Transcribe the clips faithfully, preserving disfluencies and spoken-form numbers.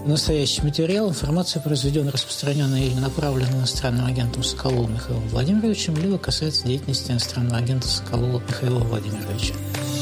Настоящий материал, информация, произведенная, распространенная или направленная иностранным агентом Соколовым Михаилом Владимировичем, либо касается деятельности иностранного агента Соколова Михаила Владимировича.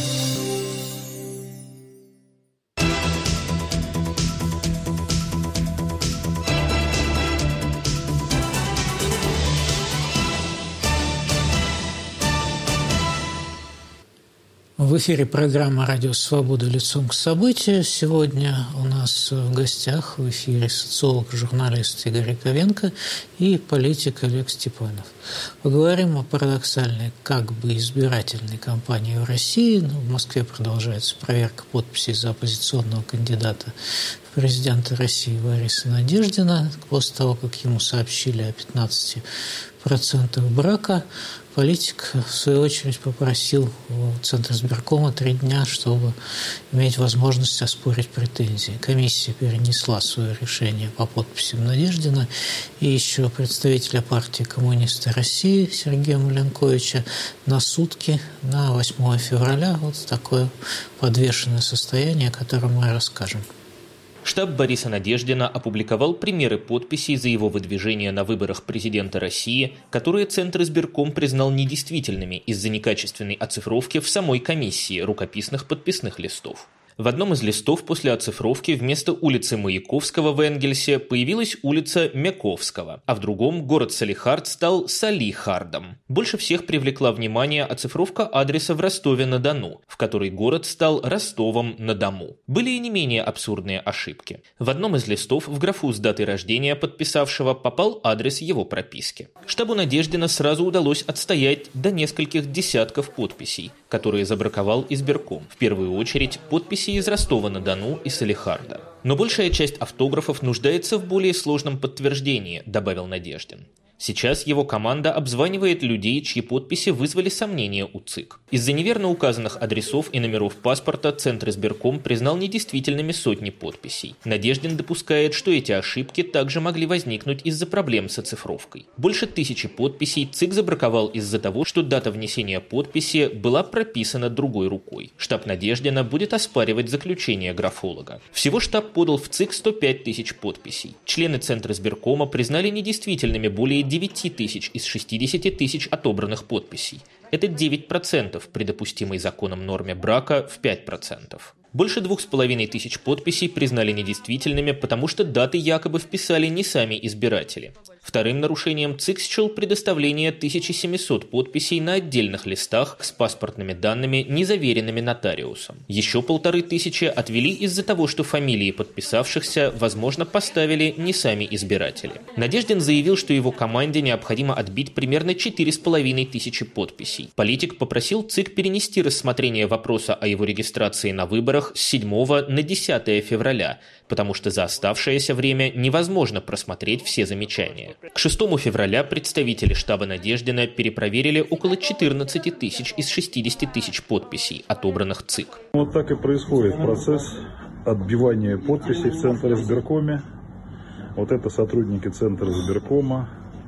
В эфире программа «Радио Свобода. Лицом к событию». Сегодня у нас в гостях в эфире социолог, журналист Игорь Яковенко и политик Олег Степанов. Поговорим о парадоксальной, как бы избирательной кампании в России. Ну, в Москве продолжается проверка подписей за оппозиционного кандидата в президенты России Бориса Надеждина. После того, как ему сообщили о пятнадцати процентах брака, политик, в свою очередь, попросил у Центра избиркома три дня, чтобы иметь возможность оспорить претензии. Комиссия перенесла свое решение по подписям Надеждина, и еще представителя партии «Коммунисты России» Сергея Маленковича на сутки, на восьмое февраля. Вот такое подвешенное состояние, о котором мы расскажем. Штаб Бориса Надеждина опубликовал примеры подписей за его выдвижение на выборах президента России, которые Центр избирком признал недействительными из-за некачественной оцифровки в самой комиссии рукописных подписных листов. В одном из листов после оцифровки вместо улицы Маяковского в Энгельсе появилась улица Мяковского, а в другом город Салихард стал Салихардом. Больше всех привлекла внимание оцифровка адреса в Ростове-на-Дону, в который город стал Ростовом-на-Дому. Были и не менее абсурдные ошибки. В одном из листов в графу с датой рождения подписавшего попал адрес его прописки. Штабу Надеждина сразу удалось отстоять до нескольких десятков подписей, которые забраковал избирком. В первую очередь подписи из Ростова-на-Дону и Салихарда. Но большая часть автографов нуждается в более сложном подтверждении, добавил Надеждин. Сейчас его команда обзванивает людей, чьи подписи вызвали сомнения у ЦИК. Из-за неверно указанных адресов и номеров паспорта Центр избирком признал недействительными сотни подписей. Надеждин допускает, что эти ошибки также могли возникнуть из-за проблем с оцифровкой. Больше тысячи подписей ЦИК забраковал из-за того, что дата внесения подписи была прописана другой рукой. Штаб Надеждина будет оспаривать заключение графолога. Всего штаб подал в ЦИК сто пять тысяч подписей. Члены Центра избиркома признали недействительными более девяти тысяч из шестидесяти тысяч отобранных подписей. Это девять процентов при допустимой законом норме брака в пять процентов. Больше двух с половиной тысяч подписей признали недействительными, потому что даты якобы вписали не сами избиратели. Вторым нарушением ЦИК счел предоставление тысячи семисот подписей на отдельных листах с паспортными данными, не заверенными нотариусом. Еще полторы тысячи отвели из-за того, что фамилии подписавшихся, возможно, поставили не сами избиратели. Надеждин заявил, что его команде необходимо отбить примерно четыре с половиной тысячи подписей. Политик попросил ЦИК перенести рассмотрение вопроса о его регистрации на выборах с седьмого на десятое февраля, потому что за оставшееся время невозможно просмотреть все замечания. К шестому февраля представители штаба Надеждина перепроверили около четырнадцати тысяч из шестидесяти тысяч подписей, отобранных ЦИК. Вот так и происходит процесс отбивания подписей в Центре избиркоме. Вот это сотрудники Центра избиркома,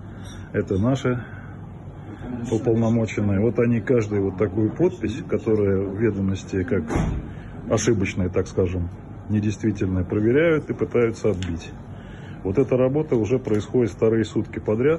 это наши уполномоченные. Вот они каждую вот такую подпись, которая в ведомости как ошибочная, так скажем, недействительная, проверяют и пытаются отбить. Вот эта работа уже происходит вторые сутки подряд.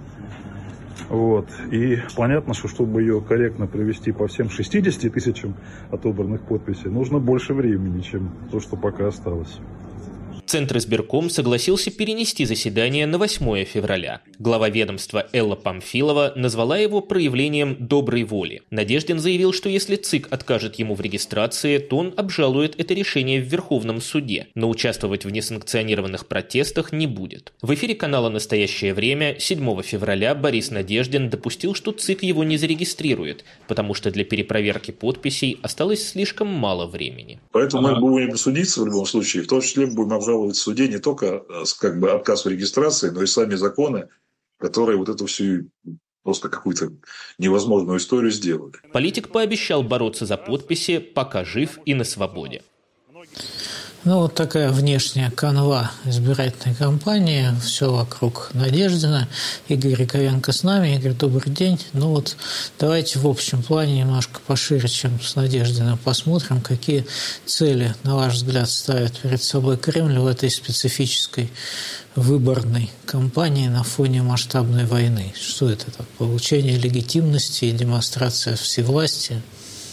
Вот. И понятно, что чтобы ее корректно провести по всем шестидесяти тысячам отобранных подписей, нужно больше времени, чем то, что пока осталось. Центр избирком согласился перенести заседание на восьмое февраля. Глава ведомства Элла Памфилова назвала его проявлением доброй воли. Надеждин заявил, что если ЦИК откажет ему в регистрации, то он обжалует это решение в Верховном суде, но участвовать в несанкционированных протестах не будет. В эфире канала «Настоящее время» седьмого февраля Борис Надеждин допустил, что ЦИК его не зарегистрирует, потому что для перепроверки подписей осталось слишком мало времени. Поэтому мы будем судиться в любом случае, в том числе будем обжаловать в суде не только как бы отказ в регистрации, но и сами законы, которые вот эту всю просто какую-то невозможную историю сделали. Политик пообещал бороться за подписи, пока жив и на свободе. Ну, вот такая внешняя канва избирательной кампании, все вокруг Надеждина. Игорь Яковенко с нами. Игорь, добрый день. Ну вот давайте в общем плане немножко пошире, чем с Надеждиным, посмотрим, какие цели, на ваш взгляд, ставит перед собой Кремль в этой специфической выборной кампании на фоне масштабной войны. Что это? Это получение легитимности и демонстрация всевластия?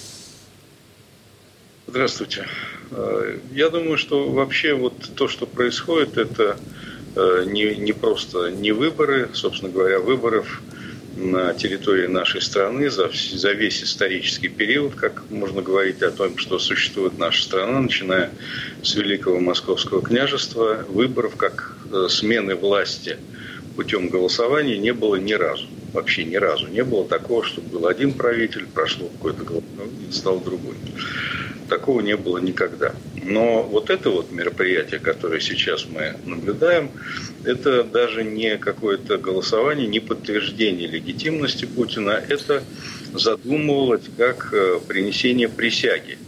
Здравствуйте. Я думаю, что вообще вот то, что происходит, это не, не просто не выборы, собственно говоря, выборов на территории нашей страны за, за весь исторический период, как можно говорить о том, что существует наша страна, начиная с Великого Московского княжества, выборов как смены власти путем голосования не было ни разу. Вообще ни разу не было такого, чтобы был один правитель, прошло какое-то голосование, стал другой. Такого не было никогда. Но вот это вот мероприятие, которое сейчас мы наблюдаем, это даже не какое-то голосование, не подтверждение легитимности Путина, это задумывалось как принесение присяги,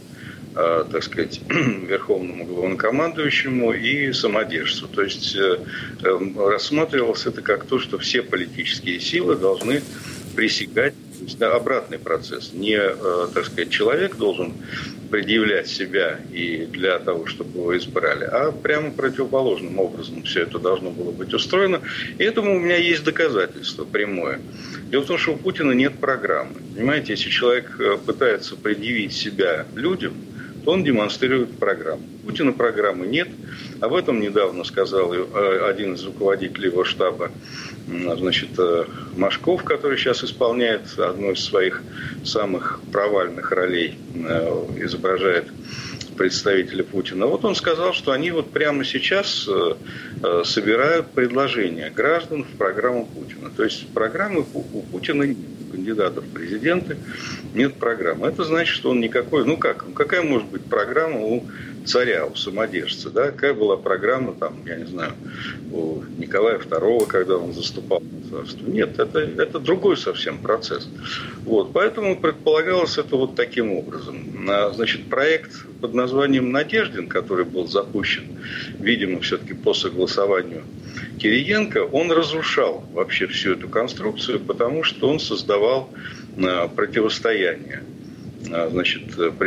так сказать, верховному главнокомандующему и самодержцу. То есть рассматривалось это как то, что все политические силы должны присягать. То есть, да, обратный процесс. Не, так сказать, человек должен предъявлять себя и для того, чтобы его избрали, а прямо противоположным образом все это должно было быть устроено. И этому у меня есть доказательство прямое. Дело в том, что у Путина нет программы. Понимаете, если человек пытается предъявить себя людям, то он демонстрирует программу. У Путина программы нет. Об этом недавно сказал один из руководителей его штаба, значит, Машков, который сейчас исполняет одну из своих самых провальных ролей, изображает представителя Путина. Вот он сказал, что они вот прямо сейчас собирают предложения граждан в программу Путина. То есть программы у Путина нет. Кандидатов в президенты нет программы. Это значит, что он никакой... Ну как? Какая может быть программа у царя, у самодержца? Да? Какая была программа, там, я не знаю, у Николая второго, когда он заступал на царство? Нет, это, это другой совсем процесс. Вот. Поэтому предполагалось это вот таким образом. Значит, проект под названием «Надеждин», который был запущен, видимо, все-таки по согласованию Кириенко, он разрушал вообще всю эту конструкцию, потому что он создавал противостояние. Значит,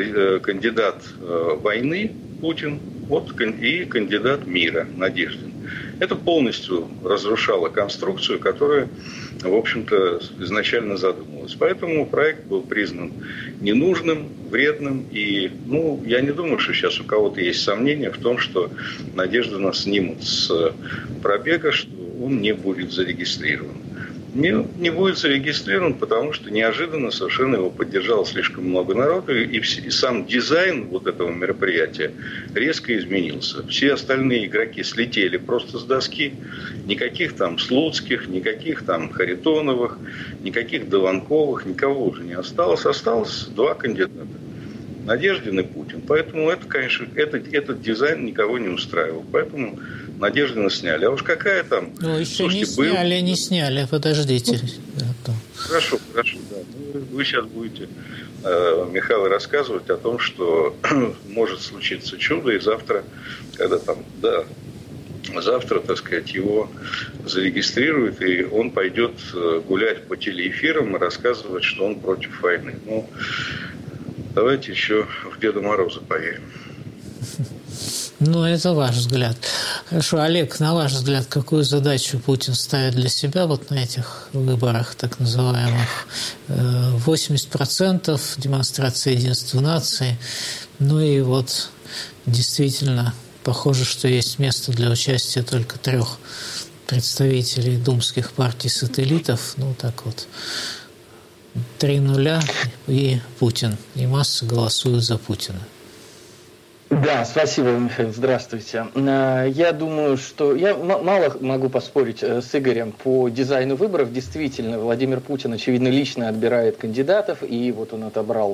кандидат войны Путин вот, и кандидат мира Надеждин. Это полностью разрушало конструкцию, которая, в общем-то, изначально задумывалась. Поэтому проект был признан ненужным, вредным. И, ну, я не думаю, что сейчас у кого-то есть сомнения в том, что Надеждина снимут с пробега, что он не будет зарегистрирован. Не, не будет зарегистрирован, потому что неожиданно совершенно его поддержало слишком много народу, и, и сам дизайн вот этого мероприятия резко изменился. Все остальные игроки слетели просто с доски. Никаких там Слуцких, никаких там Харитоновых, никаких Дованковых, никого уже не осталось. Осталось два кандидата. Надеждин и Путин. Поэтому это, конечно, этот, этот дизайн никого не устраивал. Поэтому Надеждина сняли. А уж какая там... Ну, еще слушайте, не сняли, был... не сняли, подождите. Ну, хорошо, хорошо, да. Ну, вы сейчас будете, э, Михаил, рассказывать о том, что может случиться чудо, и завтра, когда там, да, завтра, так сказать, его зарегистрируют, и он пойдет гулять по телеэфирам и рассказывать, что он против войны. Ну, давайте еще в Деда Мороза поверим. Ну, это ваш взгляд. Хорошо, Олег, на ваш взгляд, какую задачу Путин ставит для себя вот на этих выборах, так называемых? восемьдесят процентов демонстрация единства нации. Ну и вот действительно похоже, что есть место для участия только трех представителей думских партий-сателлитов. Ну, так вот, три нуля и Путин. И масса голосуют за Путина. Да, спасибо, Михаил. Здравствуйте. Я думаю, что... Я мало могу поспорить с Игорем по дизайну выборов. Действительно, Владимир Путин, очевидно, лично отбирает кандидатов, и вот он отобрал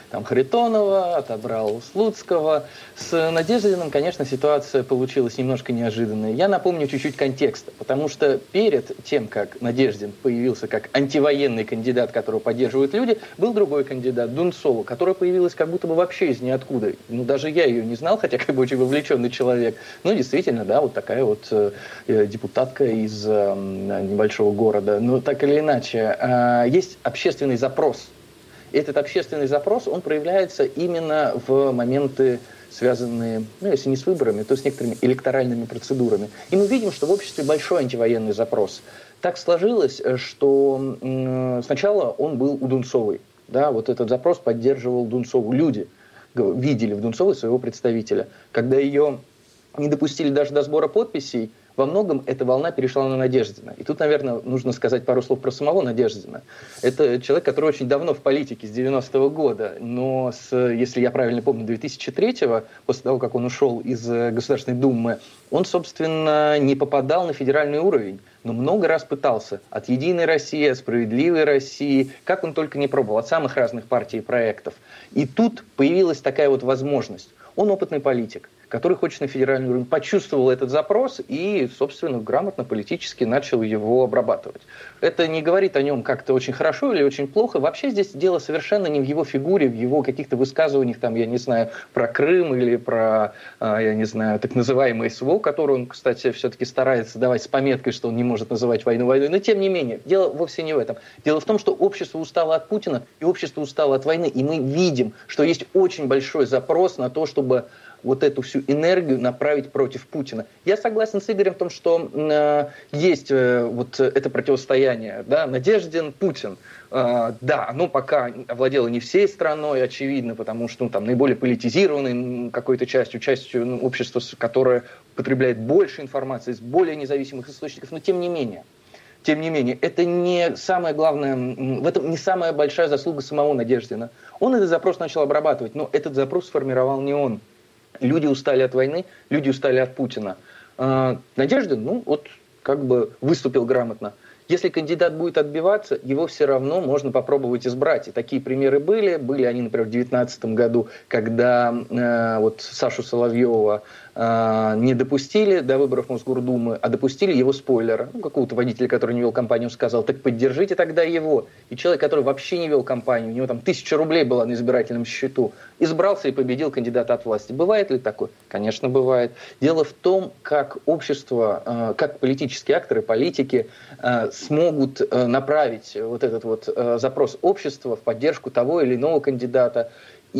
там Харитонова, отобрал Слуцкого. С Надеждиным, конечно, ситуация получилась немножко неожиданной. Я напомню чуть-чуть контекста, потому что перед тем, как Надеждин появился как антивоенный кандидат, которого поддерживают люди, был другой кандидат, Дунцова, которая появилась как будто бы вообще из ниоткуда. Ну, даже я ее не знал, хотя как бы очень вовлеченный человек. Ну, действительно, да, вот такая вот э, депутатка из э, небольшого города. Но так или иначе, э, есть общественный запрос. Этот общественный запрос, он проявляется именно в моменты, связанные, ну, если не с выборами, то с некоторыми электоральными процедурами. И мы видим, что в обществе большой антивоенный запрос. Так сложилось, что э, сначала он был у Дунцовой. Да, вот этот запрос поддерживал Дунцову. Люди видели в Дунцовой своего представителя. Когда ее не допустили даже до сбора подписей, во многом эта волна перешла на Надеждина. И тут, наверное, нужно сказать пару слов про самого Надеждина. Это человек, который очень давно в политике, с девяностого года, но, с, если я правильно помню, две тысячи третьего, после того, как он ушел из Государственной Думы, он, собственно, не попадал на федеральный уровень, но много раз пытался. От «Единой России», от «Справедливой России», как он только не пробовал, от самых разных партий и проектов. И тут появилась такая вот возможность. Он опытный политик, который хочет на федеральный уровень, почувствовал этот запрос и, собственно, грамотно политически начал его обрабатывать. Это не говорит о нем как-то очень хорошо или очень плохо. Вообще здесь дело совершенно не в его фигуре, в его каких-то высказываниях, там, я не знаю, про Крым или про, я не знаю, так называемый СВО, который он, кстати, все-таки старается давать с пометкой, что он не может называть войну войной. Но, тем не менее, дело вовсе не в этом. Дело в том, что общество устало от Путина, и общество устало от войны, и мы видим, что есть очень большой запрос на то, чтобы вот эту всю энергию направить против Путина. Я согласен с Игорем в том, что э, есть э, вот это противостояние, да, Надеждин, Путин. Э, да, оно пока овладело не всей страной, очевидно, потому что ну, там наиболее политизированной какой-то частью, частью ну, общества, которое потребляет больше информации из более независимых источников, но тем не менее. Тем не менее, это не самое главное, в этом не самая большая заслуга самого Надеждина. Он этот запрос начал обрабатывать, но этот запрос сформировал не он. Люди устали от войны, люди устали от Путина. Надеждин, ну вот, как бы выступил грамотно. Если кандидат будет отбиваться, его все равно можно попробовать избрать. И такие примеры были. Были они, например, в две тысячи девятнадцатом году, когда э, вот Сашу Соловьева э, не допустили до выборов Мосгордумы, а допустили его спойлера. Ну, какого-то водителя, который не вел кампанию, сказал, так поддержите тогда его. И человек, который вообще не вел кампанию, у него там тысяча рублей была на избирательном счету, избрался и победил кандидата от власти. Бывает ли такое? Конечно, бывает. Дело в том, как общество, э, как политические акторы, политики э, смогут э, направить вот этот вот э, запрос общества в поддержку того или иного кандидата.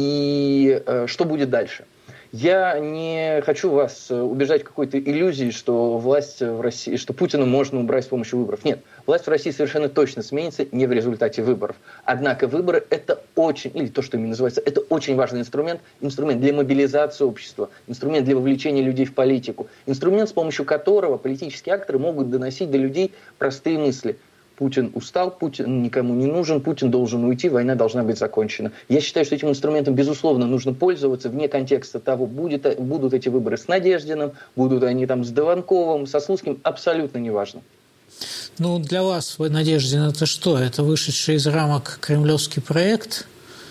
И э, что будет дальше? Я не хочу вас убеждать в какой-то иллюзии, что власть в России, что Путина можно убрать с помощью выборов. Нет, власть в России совершенно точно сменится не в результате выборов. Однако выборы – это очень, или то, что ими называется, это очень важный инструмент, инструмент для мобилизации общества, инструмент для вовлечения людей в политику, инструмент, с помощью которого политические акторы могут доносить до людей простые мысли. Путин устал, Путин никому не нужен, Путин должен уйти, война должна быть закончена. Я считаю, что этим инструментом, безусловно, нужно пользоваться вне контекста того, будет, будут эти выборы с Надеждиным, будут они там с Дованковым, со Слуцким, абсолютно неважно. Ну, для вас, Надеждин, это что? Это вышедший из рамок кремлевский проект?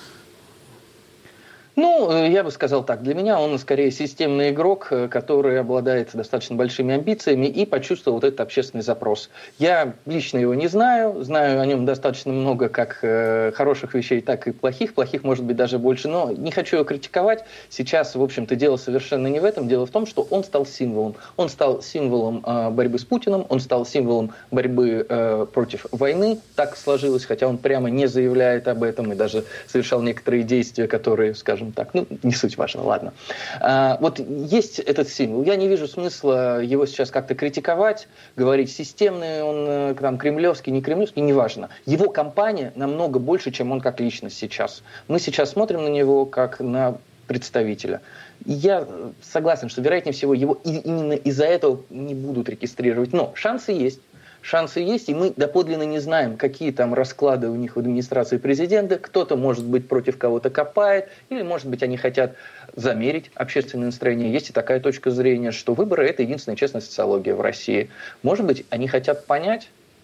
Ну, я бы сказал так, для меня он скорее системный игрок, который обладает достаточно большими амбициями и почувствовал вот этот общественный запрос. Я лично его не знаю, знаю о нем достаточно много как хороших вещей, так и плохих, плохих может быть даже больше, но не хочу его критиковать. Сейчас, в общем-то, дело совершенно не в этом, дело в том, что он стал символом. Он стал символом борьбы с Путиным, он стал символом борьбы против войны, так сложилось, хотя он прямо не заявляет об этом и даже совершал некоторые действия, которые, скажем, так, ну, не суть важно, ладно. А, вот есть этот символ. Я не вижу смысла его сейчас как-то критиковать, говорить, системный он, там, кремлевский, не кремлевский, неважно. Его кампания намного больше, чем он как личность сейчас. Мы сейчас смотрим на него как на представителя. И я согласен, что, вероятнее всего, его именно из-за этого не будут регистрировать. Но шансы есть. Шансы есть, и мы доподлинно не знаем, какие там расклады у них в администрации президента. Кто-то, может быть, против кого-то копает, или, может быть, они хотят замерить общественное настроение. Есть и такая точка зрения, что выборы – это единственная честная социология в России. Может быть, они хотят понять,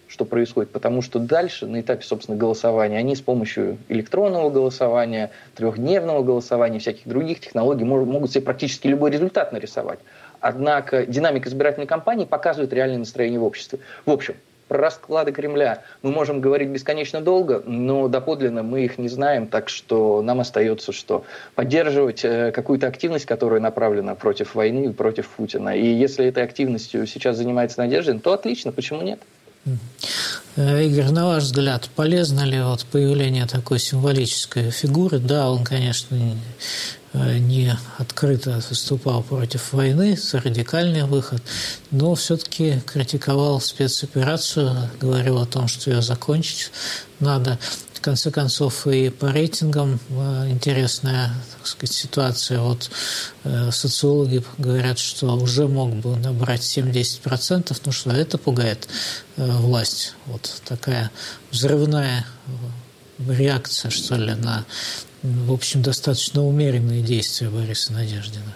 что происходит, потому что дальше, на этапе, собственно, голосования, они с помощью электронного голосования, трехдневного голосования, всяких других технологий могут себе практически любой результат нарисовать. Однако динамика избирательной кампании показывает реальное настроение в обществе. В общем, про расклады Кремля мы можем говорить бесконечно долго, но доподлинно мы их не знаем, так что нам остается что? Поддерживать какую-то активность, которая направлена против войны и против Путина. И если этой активностью сейчас занимается Надеждин, то отлично, почему нет? Игорь, на ваш взгляд, полезно ли вот появление такой символической фигуры? Да, он, конечно, не открыто выступал против войны, это радикальный выход, но все-таки критиковал спецоперацию, говорил о том, что ее закончить надо. В конце концов, и по рейтингам интересная, так сказать, ситуация. Вот социологи говорят, что уже мог бы набрать семь-десять процентов, ну что, это пугает власть. Вот такая взрывная реакция, что ли, на, в общем, достаточно умеренные действия Бориса Надеждина.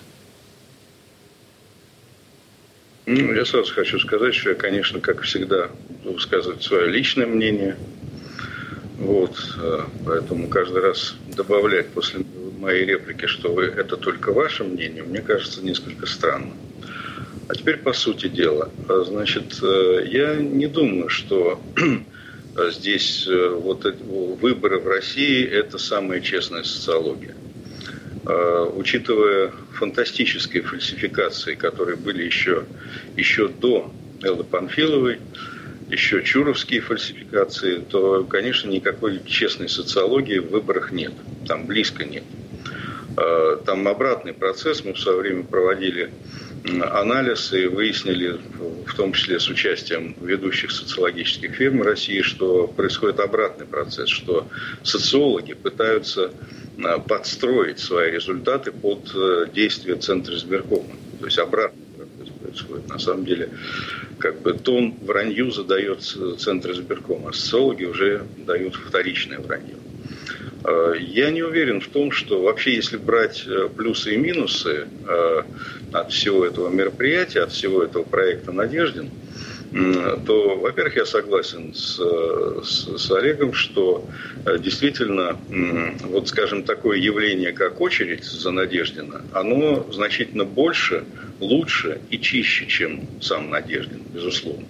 Ну, я сразу хочу сказать, что я, конечно, как всегда, высказываю свое личное мнение. Вот, поэтому каждый раз добавлять после моей реплики, что вы, это только ваше мнение, мне кажется несколько странно. А теперь по сути дела. Значит, я не думаю, что здесь вот выборы в России – это самая честная социология. Учитывая фантастические фальсификации, которые были еще, еще до Эллы Панфиловой, еще чуровские фальсификации, то, конечно, никакой честной социологии в выборах нет. Там близко нет. Там обратный процесс. Мы в свое время проводили анализ и выяснили, в том числе с участием ведущих социологических фирм России, что происходит обратный процесс, что социологи пытаются подстроить свои результаты под действия Центра избиркома. То есть обратный процесс происходит. На самом деле, как бы тон вранью задает Центр избиркома, а социологи уже дают вторичное вранье. Я не уверен в том, что вообще, если брать плюсы и минусы от всего этого мероприятия, от всего этого проекта «Надеждин», то, во-первых, я согласен с, с, с Олегом, что действительно, вот, скажем, такое явление, как очередь за Надеждина, оно значительно больше, лучше и чище, чем сам Надеждин, безусловно.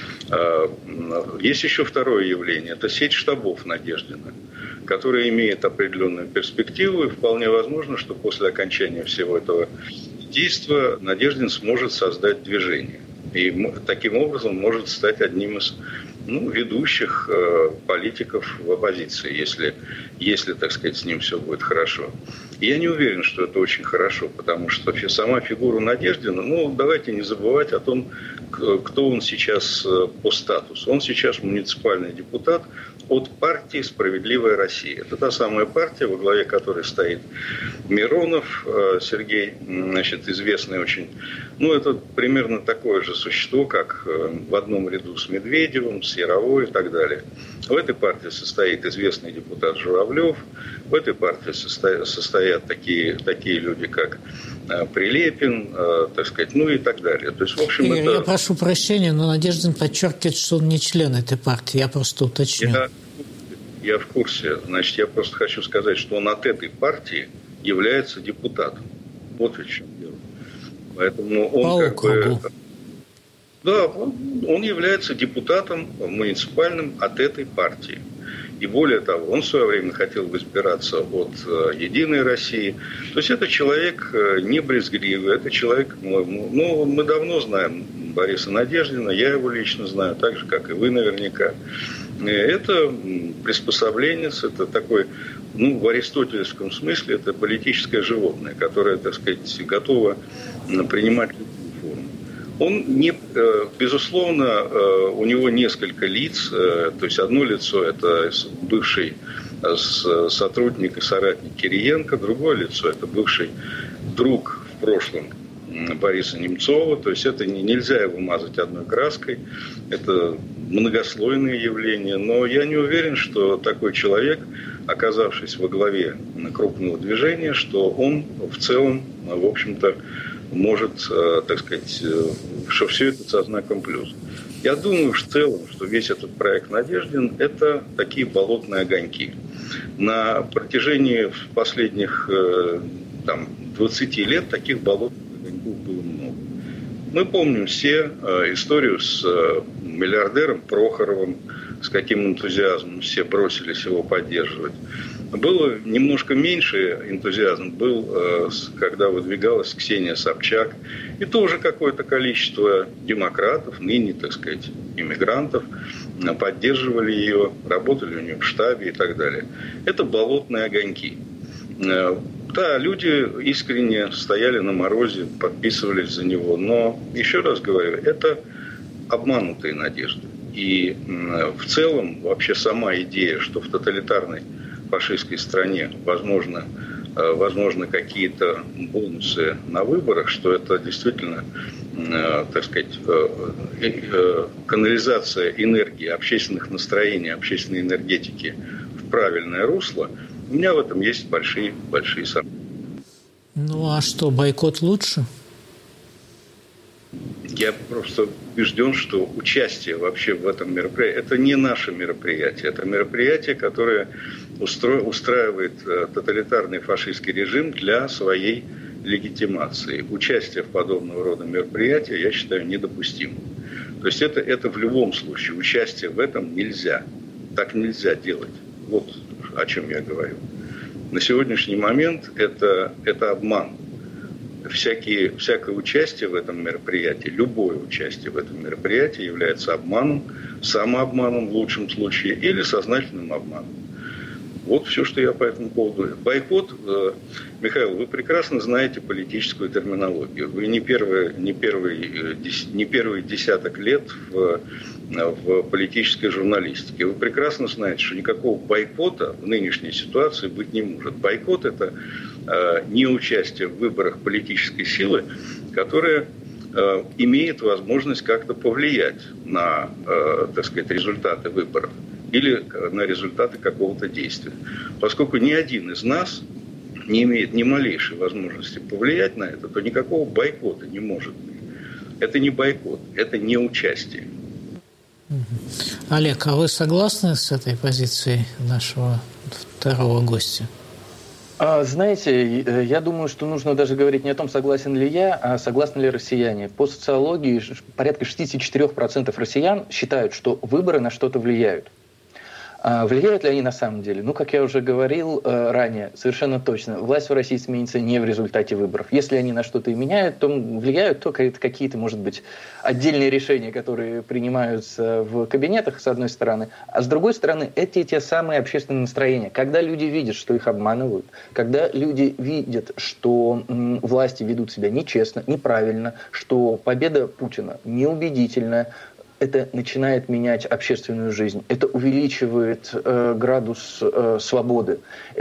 Есть еще второе явление, это сеть штабов Надеждина, которая имеет определенную перспективу, и вполне возможно, что после окончания всего этого действия Надеждин сможет создать движение. И таким образом может стать одним из ну, ведущих э, политиков в оппозиции, если, если, так сказать, с ним все будет хорошо. И я не уверен, что это очень хорошо, потому что сама фигура Надеждина, ну, давайте не забывать о том, кто он сейчас по статусу. Он сейчас муниципальный депутат от партии «Справедливая Россия». Это та самая партия, во главе которой стоит Миронов Сергей, значит, известный очень. Ну, это примерно такое же существо, как в одном ряду с Медведевым, с Яровой и так далее. В этой партии состоит известный депутат Журавлев, в этой партии состоят, состоят такие, такие люди, как Прилепин, так сказать, ну и так далее. То есть, в общем, Игорь, это... я прошу прощения, но Надеждин подчеркивает, что он не член этой партии. Я просто уточню. Я, я в курсе. Значит, я просто хочу сказать, что он от этой партии является депутатом. Вот в чем дело. Поэтому он По как округу. бы... Да, он, он является депутатом муниципальным от этой партии. И более того, он в свое время хотел бы избираться от «Единой России». То есть это человек не брезгливый, это человек, ну, мы давно знаем Бориса Надеждина, я его лично знаю, так же, как и вы наверняка. Это приспособленец, это такой, ну, в аристотелевском смысле, это политическое животное, которое, так сказать, готово принимать любую форму. Он не, безусловно, у него несколько лиц, то есть одно лицо – это бывший сотрудник и соратник Кириенко, другое лицо – это бывший друг в прошлом Бориса Немцова, то есть это не, нельзя его мазать одной краской, это многослойное явление, но я не уверен, что такой человек, оказавшись во главе крупного движения, что он в целом, в общем-то, может, так сказать, что все это со знаком плюс. Я думаю в целом, что весь этот проект «Надеждин» – это такие болотные огоньки. На протяжении последних там, двадцати лет таких болотных огоньков было много. Мы помним все историю с миллиардером Прохоровым, с каким энтузиазмом все бросились его поддерживать. Было немножко меньше энтузиазм, был, когда выдвигалась Ксения Собчак. И тоже какое-то количество демократов, ныне, так сказать, иммигрантов, поддерживали ее, работали у нее в штабе и так далее. Это болотные огоньки. Да, люди искренне стояли на морозе, подписывались за него. Но, еще раз говорю, это обманутые надежды. И в целом вообще сама идея, что в тоталитарной фашистской стране возможно, возможно какие-то бонусы на выборах, что это действительно, так сказать, канализация энергии, общественных настроений, общественной энергетики в правильное русло, у меня в этом есть большие, большие сомнения. Ну а что, бойкот лучше? Я просто убежден, что участие вообще в этом мероприятии – это не наше мероприятие. Это мероприятие, которое устро... устраивает тоталитарный фашистский режим для своей легитимации. Участие в подобного рода мероприятии, я считаю, недопустимым. То есть это, это в любом случае. Участие в этом нельзя. Так нельзя делать. Вот о чем я говорю. На сегодняшний момент это, это обман. Всякие, всякое участие в этом мероприятии, любое участие в этом мероприятии является обманом, самообманом в лучшем случае или сознательным обманом. Вот все, что я по этому поводу. Бойкот, э, Михаил, вы прекрасно знаете политическую терминологию. Вы не первый, не первый, не первый десяток лет в, в политической журналистике. Вы прекрасно знаете, что никакого бойкота в нынешней ситуации быть не может. Бойкот – это э, не участие в выборах политической силы, которая э, имеет возможность как-то повлиять на, э, так сказать, результаты выборов или на результаты какого-то действия. Поскольку ни один из нас не имеет ни малейшей возможности повлиять на это, то никакого бойкота не может быть. Это не бойкот, это не участие. Олег, а вы согласны с этой позицией нашего второго гостя? Знаете, я думаю, что нужно даже говорить не о том, согласен ли я, а согласны ли россияне. По социологии порядка шестьдесят четыре процента россиян считают, что выборы на что-то влияют. Влияют ли они на самом деле? Ну, как я уже говорил э, ранее, совершенно точно. Власть в России сменится не в результате выборов. Если они на что-то и меняют, то влияют только какие-то, может быть, отдельные решения, которые принимаются в кабинетах, с одной стороны. А с другой стороны, эти те самые общественные настроения. Когда люди видят, что их обманывают, когда люди видят, что м, власти ведут себя нечестно, неправильно, что победа Путина неубедительная, это начинает менять общественную жизнь, это увеличивает э, градус э, свободы,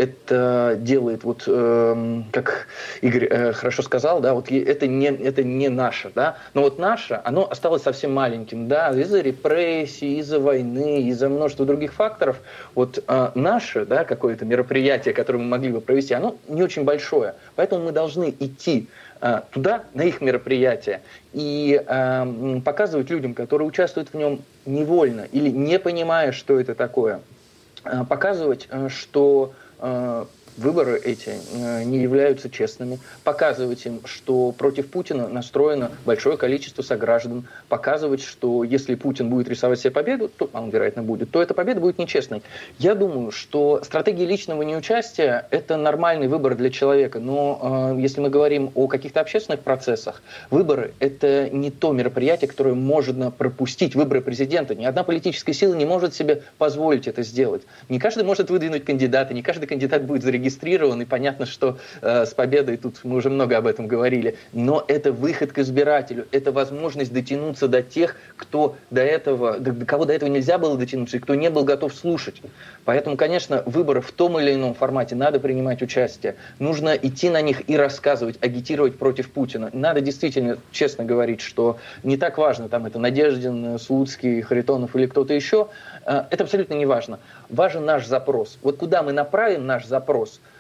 это делает, вот, э, как Игорь э, хорошо сказал, да, вот это не, это не наше, да, но вот наше, оно осталось совсем маленьким, да, из-за репрессий, из-за войны, из-за множества других факторов, вот э, наше, да, какое-то мероприятие, которое мы могли бы провести, оно не очень большое, поэтому мы должны идти туда, на их мероприятия, и э, показывать людям, которые участвуют в нем невольно или не понимая, что это такое, э, показывать, э, что э, выборы эти э, не являются честными, показывать им, что против Путина настроено большое количество сограждан, показывать, что если Путин будет рисовать себе победу, то он, вероятно, будет, то эта победа будет нечестной. Я думаю, что стратегия личного неучастия – это нормальный выбор для человека, но э, если мы говорим о каких-то общественных процессах, выборы – это не то мероприятие, которое можно пропустить. Выборы президента. Ни одна политическая сила не может себе позволить это сделать. Не каждый может выдвинуть кандидата, не каждый кандидат будет зарегистрирован, регистрирован, и понятно, что э, с победой, тут мы уже много об этом говорили, но это выход к избирателю, это возможность дотянуться до тех, кто до этого, до, до кого до этого нельзя было дотянуться, и кто не был готов слушать. Поэтому, конечно, выборы в том или ином формате надо принимать участие, нужно идти на них и рассказывать, агитировать против Путина. Надо действительно честно говорить, что не так важно, там это Надеждин, Слуцкий, Харитонов или кто-то еще, э, это абсолютно не важно. Важен наш запрос. Вот куда мы направим наш запрос,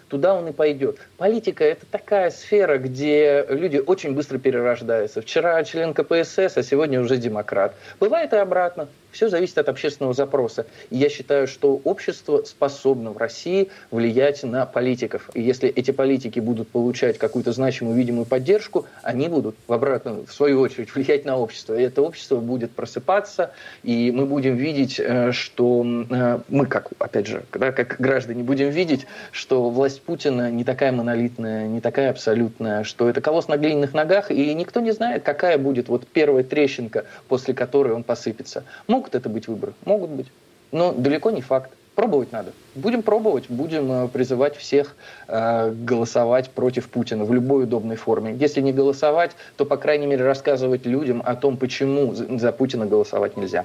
туда он и пойдет. Политика – это такая сфера, где люди очень быстро перерождаются. Вчера член ка пэ эс эс, а сегодня уже демократ. Бывает и обратно. Все зависит от общественного запроса. И я считаю, что общество способно в России влиять на политиков. И если эти политики будут получать какую-то значимую, видимую поддержку, они будут в обратную, в свою очередь, влиять на общество. И это общество будет просыпаться, и мы будем видеть, что мы, как, опять же, да, как граждане, будем видеть, что власть Путина не такая монолитная, не такая абсолютная, что это колосс на глиняных ногах, и никто не знает, какая будет вот первая трещинка, после которой он посыпется. Могут это быть выборы? Могут быть. Но далеко не факт. Пробовать надо. Будем пробовать, будем призывать всех э, голосовать против Путина в любой удобной форме. Если не голосовать, то, по крайней мере, рассказывать людям о том, почему за Путина голосовать нельзя.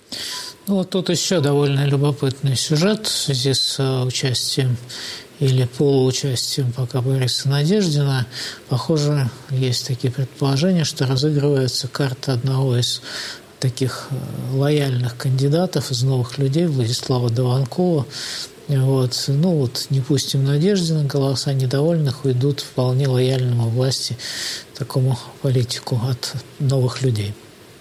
Ну, вот тут еще довольно любопытный сюжет в связи с участием или полуучастием пока Бориса Надеждина. Похоже, есть такие предположения, что разыгрывается карта одного из таких лояльных кандидатов из новых людей, Владислава Дованкова. Вот. Ну вот, не пустим Надеждина, голоса недовольных уйдут вполне лояльному власти, такому политику от новых людей.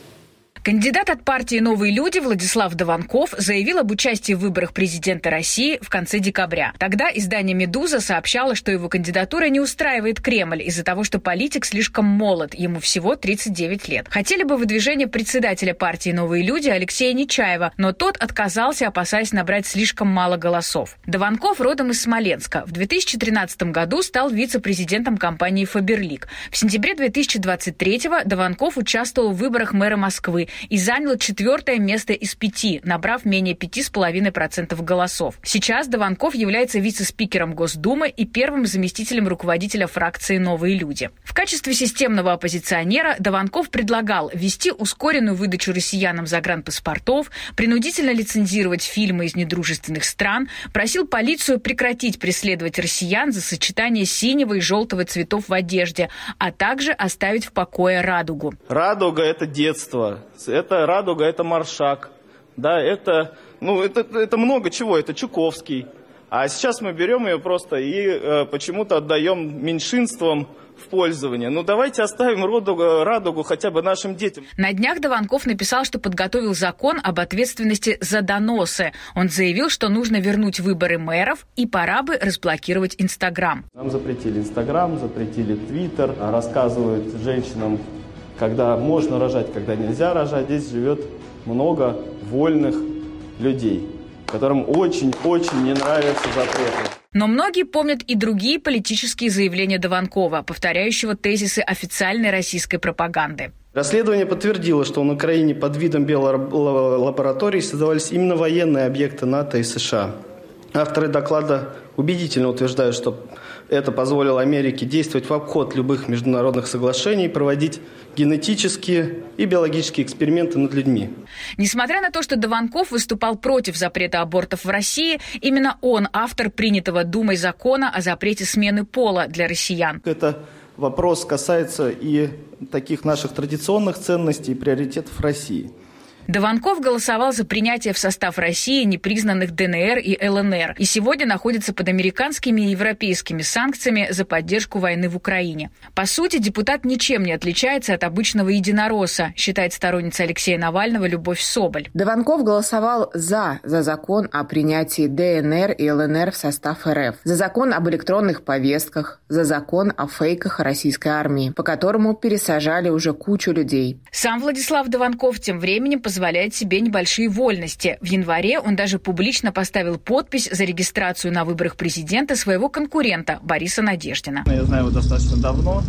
Кандидат от партии «Новые люди» Владислав Дованков заявил об участии в выборах президента России в конце декабря. Тогда издание «Медуза» сообщало, что его кандидатура не устраивает Кремль из-за того, что политик слишком молод, ему всего тридцать девять лет. Хотели бы выдвижение председателя партии «Новые люди» Алексея Нечаева, но тот отказался, опасаясь набрать слишком мало голосов. Дованков родом из Смоленска. В две тысячи тринадцатом году стал вице-президентом компании «Фаберлик». В сентябре две тысячи двадцать третьего Дованков участвовал в выборах мэра Москвы и занял четвертое место из пяти, набрав менее пяти с половиной процентов голосов. Сейчас Дованков является вице-спикером Госдумы и первым заместителем руководителя фракции «Новые люди». В качестве системного оппозиционера Дованков предлагал ввести ускоренную выдачу россиянам загранпаспортов, принудительно лицензировать фильмы из недружественных стран, просил полицию прекратить преследовать россиян за сочетание синего и желтого цветов в одежде, а также оставить в покое радугу. Радуга – это детство. Это радуга, это Маршак, да, это, ну, это, это много чего, это Чуковский. А сейчас мы берем ее просто и э, почему-то отдаем меньшинствам в пользование. Ну, давайте оставим радугу, радугу хотя бы нашим детям. На днях Дованков написал, что подготовил закон об ответственности за доносы. Он заявил, что нужно вернуть выборы мэров и пора бы разблокировать Инстаграм. Нам запретили Инстаграм, запретили Твиттер, рассказывают женщинам, когда можно рожать, когда нельзя рожать. Здесь живет много вольных людей, которым очень-очень не нравятся запреты. Но многие помнят и другие политические заявления Дованкова, повторяющего тезисы официальной российской пропаганды. Расследование подтвердило, что на Украине под видом биолабораторий создавались именно военные объекты НАТО и США. Авторы доклада убедительно утверждают, что это позволило Америке действовать в обход любых международных соглашений, проводить генетические и биологические эксперименты над людьми. Несмотря на то, что Дованков выступал против запрета абортов в России, именно он автор принятого Думой закона о запрете смены пола для россиян. Это вопрос касается и таких наших традиционных ценностей и приоритетов России. Дованков голосовал за принятие в состав России непризнанных Дэ Эн Эр и Эл Эн Эр и сегодня находится под американскими и европейскими санкциями за поддержку войны в Украине. По сути, депутат ничем не отличается от обычного единоросса, считает сторонница Алексея Навального Любовь Соболь. Дованков голосовал за, за закон о принятии Дэ Эн Эр и Эл Эн Эр в состав Эр Эф, за закон об электронных повестках, за закон о фейках российской армии, по которому пересажали уже кучу людей. Сам Владислав Дованков тем временем позволяет себе небольшие вольности. В январе он даже публично поставил подпись за регистрацию на выборах президента своего конкурента Бориса Надеждина. Я знаю его достаточно давно.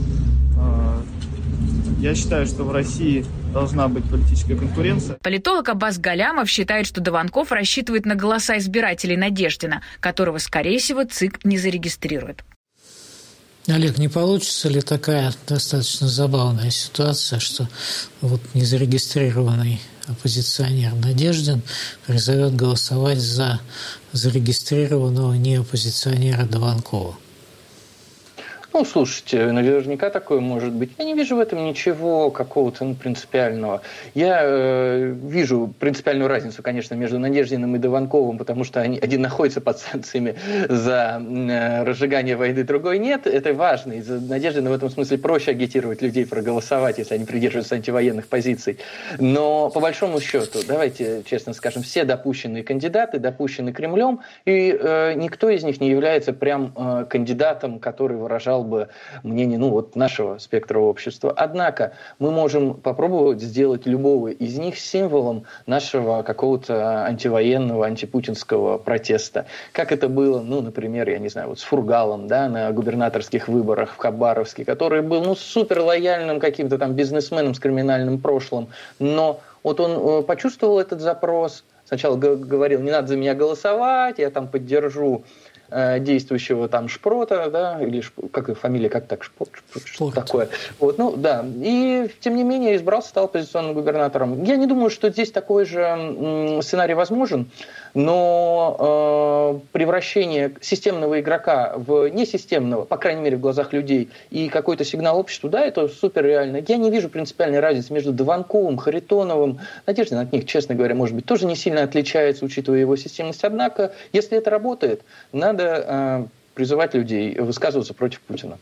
Я считаю, что в России должна быть политическая конкуренция. Политолог Аббас Галямов считает, что Дованков рассчитывает на голоса избирателей Надеждина, которого, скорее всего, ЦИК не зарегистрирует. Олег, не получится ли такая достаточно забавная ситуация, что вот незарегистрированный оппозиционер Надеждин призовет голосовать за зарегистрированного неоппозиционера Дованкова? Ну, слушайте, наверняка такое может быть. Я не вижу в этом ничего какого-то ну, принципиального. Я э, вижу принципиальную разницу, конечно, между Надеждиным и Дованковым, потому что они, один находится под санкциями за э, разжигание войны, другой нет. Это важно. Из-за Надеждина в этом смысле проще агитировать людей проголосовать, если они придерживаются антивоенных позиций. Но по большому счету, давайте честно скажем, все допущенные кандидаты допущены Кремлем, и э, никто из них не является прям э, кандидатом, который выражал бы мнение ну, вот нашего спектра общества. Однако мы можем попробовать сделать любого из них символом нашего какого-то антивоенного, антипутинского протеста. Как это было, ну, например, я не знаю, вот с Фургалом, да, на губернаторских выборах в Хабаровске, который был ну, супер лояльным каким-то там бизнесменом с криминальным прошлым, но вот он почувствовал этот запрос, сначала говорил, не надо за меня голосовать, я там поддержу действующего там Шпрота, да, или как его фамилия, как так, Шпрот, Шпрот, что такое. Вот, ну, да. И, тем не менее, избрался, стал оппозиционным губернатором. Я не думаю, что здесь такой же м, сценарий возможен, но э, превращение системного игрока в несистемного, по крайней мере, в глазах людей, и какой-то сигнал обществу, да, это супер реально. Я не вижу принципиальной разницы между Дованковым, Харитоновым. Надеждин от них, честно говоря, может быть, тоже не сильно отличается, учитывая его системность. Однако, если это работает, надо призывать людей высказываться против Путина.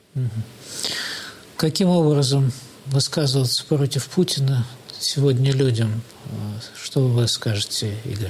Каким образом высказываться против Путина сегодня людям? Что вы скажете, Игорь?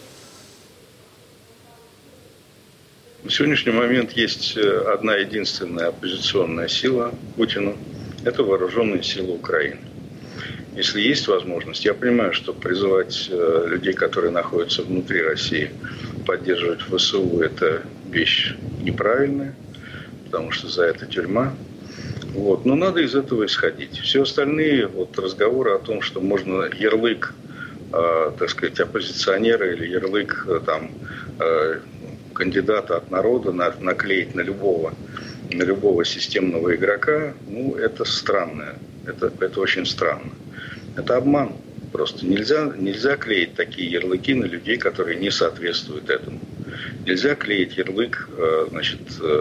На сегодняшний момент есть одна единственная оппозиционная сила Путину. Это вооруженные силы Украины. Если есть возможность, я понимаю, что призывать людей, которые находятся внутри России, поддерживать ВСУ – это вещь неправильная, потому что за это тюрьма. Вот. Но надо из этого исходить. Все остальные вот, разговоры о том, что можно ярлык, э, так сказать, оппозиционера или ярлык э, там, э, кандидата от народа на, наклеить на любого, на любого системного игрока, ну, это странно. Это, это очень странно. Это обман. Просто нельзя, нельзя клеить такие ярлыки на людей, которые не соответствуют этому. Нельзя клеить ярлык значит,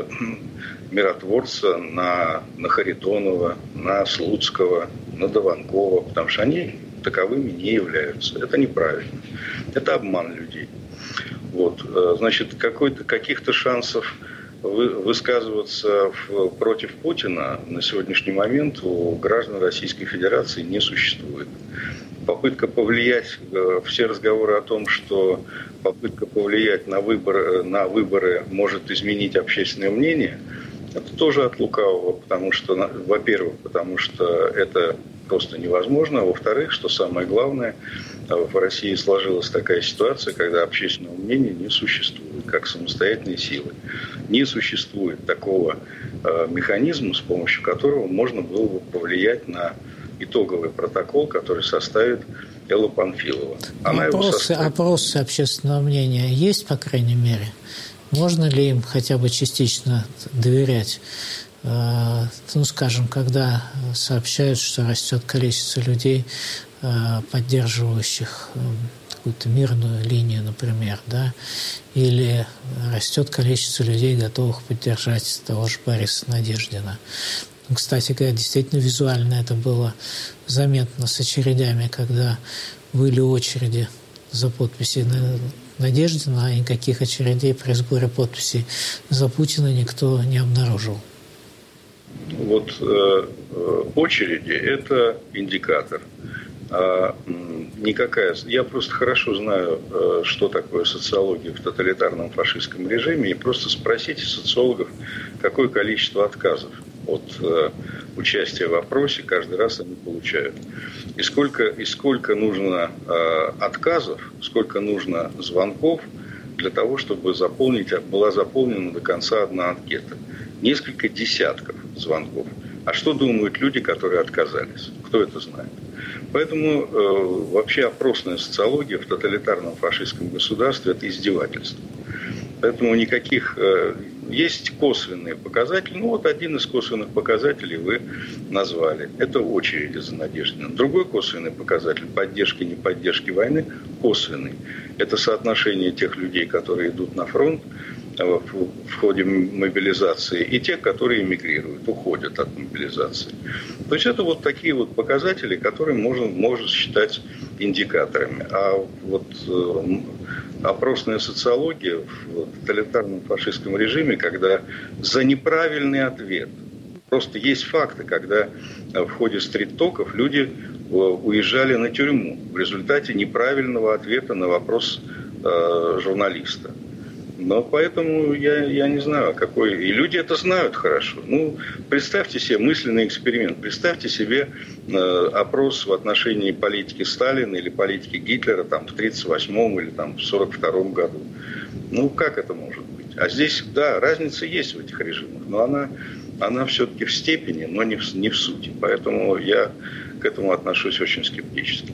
миротворца на, на Харитонова, на Слуцкого, на Дованкова, потому что они таковыми не являются. Это неправильно. Это обман людей. Вот. Значит, какой-то, каких-то шансов высказываться в, против Путина на сегодняшний момент у граждан Российской Федерации не существует. Попытка повлиять, все разговоры о том, что попытка повлиять на выборы, на выборы может изменить общественное мнение, это тоже от лукавого, потому что, во-первых, потому что это просто невозможно, а во-вторых, что самое главное, в России сложилась такая ситуация, когда общественного мнения не существует, как самостоятельной силы. Не существует такого э, механизма, с помощью которого можно было бы повлиять на итоговый протокол, который составит Элла Панфилова. Она опросы, его опросы общественного мнения есть, по крайней мере? Можно ли им хотя бы частично доверять? Ну, скажем, когда сообщают, что растет количество людей, поддерживающих какую-то мирную линию, например, да, или растет количество людей, готовых поддержать того же Бориса Надеждина. Кстати говоря, действительно визуально это было заметно с очередями, когда были очереди за подписи Надеждина, а никаких очередей при сборе подписей за Путина никто не обнаружил. Вот э, очереди – это индикатор. А, никакая. Я просто хорошо знаю, э, что такое социология в тоталитарном фашистском режиме, и просто спросите социологов, какое количество отказов от э, участия в опросе каждый раз они получают. И сколько, и сколько нужно э, отказов, сколько нужно звонков для того, чтобы заполнить, была заполнена до конца одна анкета. Несколько десятков звонков. А что думают люди, которые отказались? Кто это знает? Поэтому э, вообще опросная социология в тоталитарном фашистском государстве – это издевательство. Поэтому никаких… Э, есть косвенные показатели. Ну вот один из косвенных показателей вы назвали. Это очереди за Надеждиным. Другой косвенный показатель поддержки, не поддержки войны косвенный. Это соотношение тех людей, которые идут на фронт, в ходе мобилизации, и те, которые эмигрируют, уходят от мобилизации. То есть это вот такие вот показатели, которые можно, можно считать индикаторами. А вот опросная социология в тоталитарном фашистском режиме, когда за неправильный ответ, просто есть факты, когда в ходе стрит-токов люди уезжали на тюрьму в результате неправильного ответа на вопрос э, журналиста. Но поэтому я, я не знаю, какой... И люди это знают хорошо. Ну, представьте себе мысленный эксперимент. Представьте себе э, опрос в отношении политики Сталина или политики Гитлера там, в тридцать восьмом или там, в сорок втором году. Ну, как это может быть? А здесь, да, разница есть в этих режимах, но она, она все-таки в степени, но не в, не в сути. Поэтому я к этому отношусь очень скептически.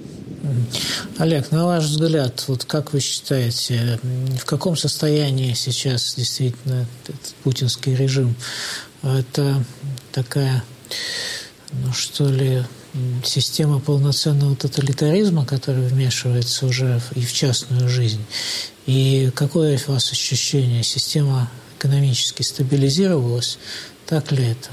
Олег, на ваш взгляд, вот как вы считаете, в каком состоянии сейчас действительно этот путинский режим? Это такая, ну что ли, система полноценного тоталитаризма, которая вмешивается уже и в частную жизнь? И какое у вас ощущение? Система экономически стабилизировалась? Так ли это?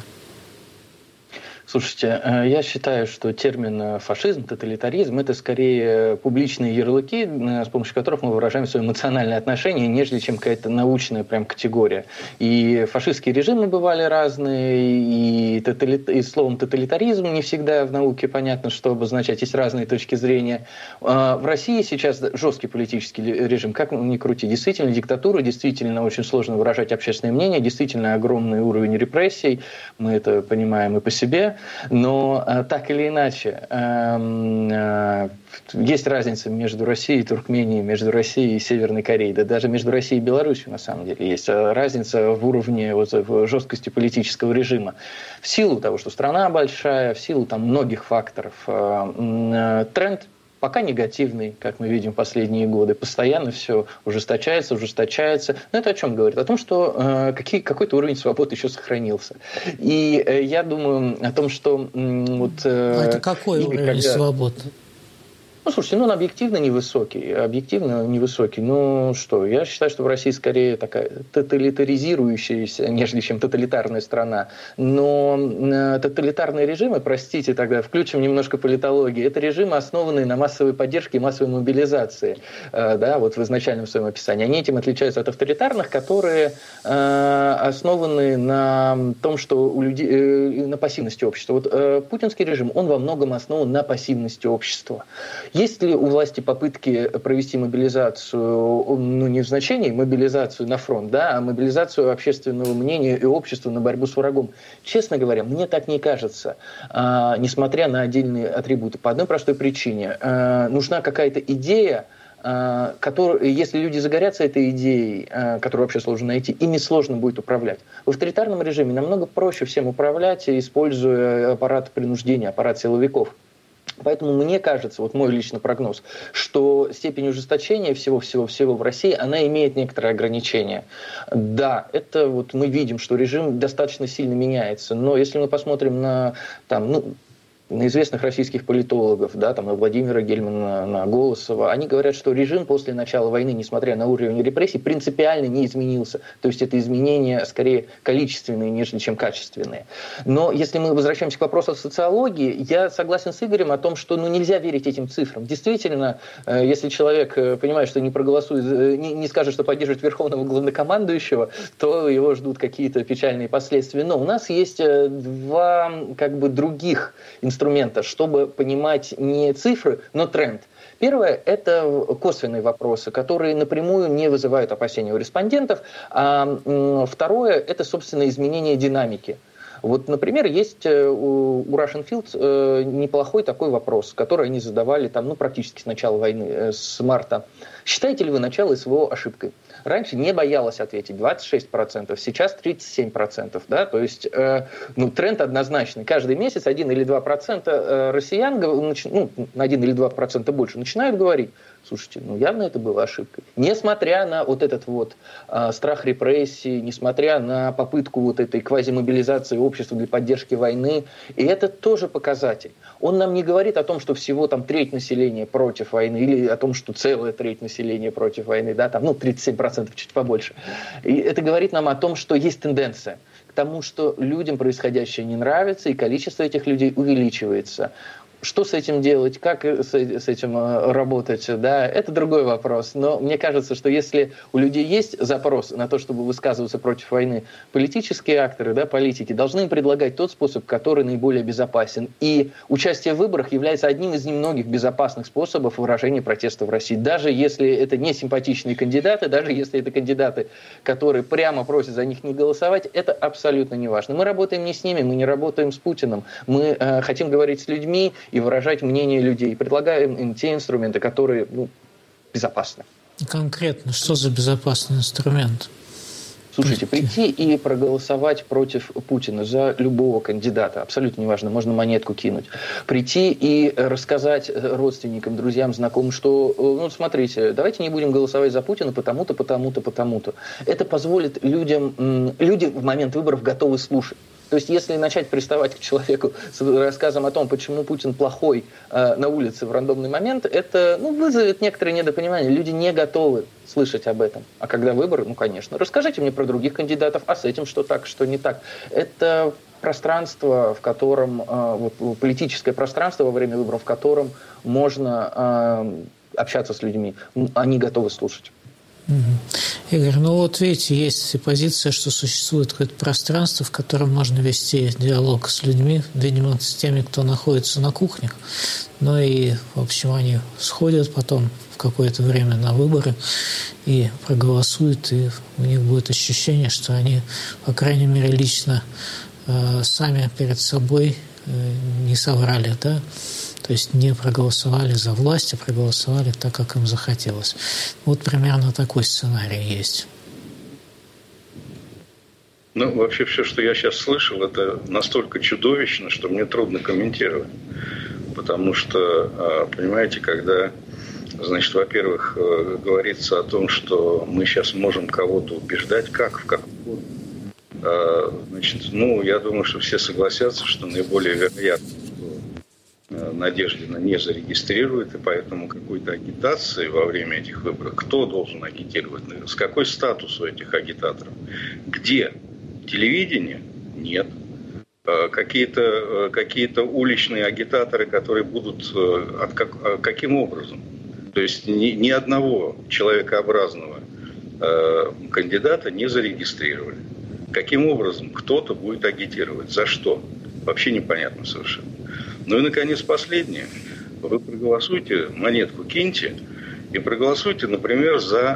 Слушайте, я считаю, что термин фашизм, тоталитаризм – это скорее публичные ярлыки, с помощью которых мы выражаем свое эмоциональное отношение, нежели чем какая-то научная прям категория. И фашистские режимы бывали разные, и, тоталит... и словом тоталитаризм не всегда в науке понятно, что обозначать, есть разные точки зрения. В России сейчас жесткий политический режим, как ни крути, действительно диктатура, действительно очень сложно выражать общественное мнение, действительно огромный уровень репрессий, мы это понимаем и по себе. Но э, так или иначе, э, э, есть разница между Россией и Туркменией, между Россией и Северной Кореей, да даже между Россией и Беларусью на самом деле есть разница в уровне, вот, в жесткости политического режима. В силу того, что страна большая, в силу там, многих факторов, э, э, тренд пока негативный, как мы видим в последние годы. Постоянно все ужесточается, ужесточается. Но это о чем говорит? О том, что э, какие, какой-то уровень свободы еще сохранился. И э, я думаю о том, что... Э, вот, э, а это какой уровень когда... свободы? Ну, слушайте, ну, он объективно невысокий. Объективно невысокий. Ну, что, я считаю, что в России скорее такая тоталитаризирующаяся, нежели чем тоталитарная страна. Но э, тоталитарные режимы, простите, тогда включим немножко политологии, это режимы, основанные на массовой поддержке и массовой мобилизации. Э, да, вот в изначальном своем описании. Они этим отличаются от авторитарных, которые э, основаны на том, что у людей, э, на пассивности общества. Вот э, путинский режим, он во многом основан на пассивности общества. Есть ли у власти попытки провести мобилизацию, ну не в значении мобилизацию на фронт, да, а мобилизацию общественного мнения и общества на борьбу с врагом? Честно говоря, мне так не кажется, а, несмотря на отдельные атрибуты. По одной простой причине. А, нужна какая-то идея, а, которая, если люди загорятся этой идеей, а, которую вообще сложно найти, ими сложно будет управлять. В авторитарном режиме намного проще всем управлять, используя аппарат принуждения, аппарат силовиков. Поэтому мне кажется, вот мой личный прогноз, что степень ужесточения всего-всего-всего в России, она имеет некоторые ограничения. Да, это вот мы видим, что режим достаточно сильно меняется, но если мы посмотрим на, там, ну, на известных российских политологов, да, там, на Владимира Гельмана, на Голосова, они говорят, что режим после начала войны, несмотря на уровень репрессий, принципиально не изменился. То есть это изменения скорее количественные, нежели чем качественные. Но если мы возвращаемся к вопросу о социологии, я согласен с Игорем о том, что ну, нельзя верить этим цифрам. Действительно, если человек понимает, что не проголосует, не, не скажет, что поддерживает верховного главнокомандующего, то его ждут какие-то печальные последствия. Но у нас есть два как бы других инструмента, чтобы понимать не цифры, но тренд. Первое – это косвенные вопросы, которые напрямую не вызывают опасения у респондентов. А второе – это, собственно, изменение динамики. Вот, например, есть у Russian Field неплохой такой вопрос, который они задавали там, ну, практически с начала войны, с марта. Считаете ли вы начало СВО ошибкой? Раньше не боялась ответить двадцать шесть процентов, сейчас тридцать семь процентов. Да? То есть э, ну, тренд однозначный. Каждый месяц один или два процента россиян, ну, на один или два процента больше, начинают говорить, слушайте, ну явно это было ошибкой. Несмотря на вот этот вот э, страх репрессий, несмотря на попытку вот этой квазимобилизации общества для поддержки войны, и это тоже показатель. Он нам не говорит о том, что всего там треть населения против войны, или о том, что целая треть населения против войны, да, там, ну, тридцать семь процентов процентов, чуть побольше. И это говорит нам о том, что есть тенденция к тому, что людям происходящее не нравится, и количество этих людей увеличивается. Что с этим делать, как с этим работать, да, это другой вопрос. Но мне кажется, что если у людей есть запрос на то, чтобы высказываться против войны, политические акторы, да, политики должны им предлагать тот способ, который наиболее безопасен. И участие в выборах является одним из немногих безопасных способов выражения протеста в России. Даже если это не симпатичные кандидаты, даже если это кандидаты, которые прямо просят за них не голосовать, это абсолютно не важно. Мы работаем не с ними, мы не работаем с Путиным. Мы э, хотим говорить с людьми и выражать мнение людей. Предлагаем им те инструменты, которые ну, безопасны. Конкретно, что за безопасный инструмент? Слушайте, прийти и проголосовать против Путина за любого кандидата, абсолютно неважно, можно монетку кинуть. Прийти и рассказать родственникам, друзьям, знакомым, что, ну, смотрите, давайте не будем голосовать за Путина потому-то, потому-то, потому-то. Это позволит людям, люди в момент выборов готовы слушать. То есть, если начать приставать к человеку с рассказом о том, почему Путин плохой э, на улице в рандомный момент, это ну, вызовет некоторое недопонимание. Люди не готовы слышать об этом. А когда выборы, ну, конечно, расскажите мне про других кандидатов, а с этим что так, что не так. Это пространство, в котором, э, вот, политическое пространство во время выборов, в котором можно э, общаться с людьми. Они готовы слушать. Игорь, ну вот видите, есть позиция, что существует какое-то пространство, в котором можно вести диалог с людьми, видимо, с теми, кто находится на кухнях. Ну и, в общем, они сходят потом в какое-то время на выборы и проголосуют, и у них будет ощущение, что они, по крайней мере, лично э, сами перед собой э, не соврали, да? То есть не проголосовали за власть, а проголосовали так, как им захотелось. Вот примерно такой сценарий есть. Ну, вообще все, что я сейчас слышал, это настолько чудовищно, что мне трудно комментировать. Потому что, понимаете, когда, значит, во-первых, говорится о том, что мы сейчас можем кого-то убеждать, как, в каком году, значит, ну, я думаю, что все согласятся, что наиболее вероятно, Надеждина не зарегистрирует, и поэтому какой-то агитации во время этих выборов, кто должен агитировать, с какой статус у этих агитаторов, где? Телевидение? Нет. Какие-то, какие-то уличные агитаторы, которые будут, от как, каким образом? То есть ни, ни одного человекообразного кандидата не зарегистрировали. Каким образом кто-то будет агитировать? За что? Вообще непонятно совершенно. Ну и, наконец, последнее. Вы проголосуйте, монетку киньте, и проголосуйте, например, за